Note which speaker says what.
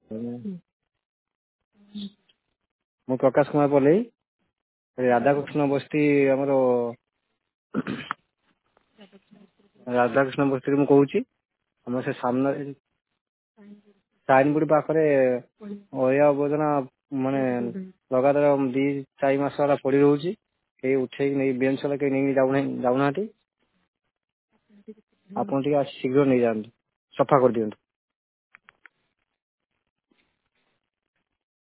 Speaker 1: ମୁଁ ପ୍ରକାଶ କୁମାର ପଲେଇ ରାଧାକୃଷ୍ଣ ବସ୍ତି ଆମର ରାଧାକୃଷ୍ଣ ବସ୍ତିରୁ ମୁଁ କହୁଛି। ଆମର ସେ ସାମ୍ନାରେ ସାଇନବୁଡ ପାଖରେ ଅଳିଆ ଆବର୍ଜନା ମାନେ ଲଗାତାର 2-4 ମାସ ହେଲା ପଡି ରହୁଛି। କେହି ଉଠେଇକି ନେଇ ବେଞ୍ଚ ହେଲା କେହି ନେଇକି ଯାଉନାହାନ୍ତି। ଆପଣ ଟିକେ ଆସି ଶୀଘ୍ର ନେଇଯାଆନ୍ତୁ, ସଫା କରିଦିଅନ୍ତୁ।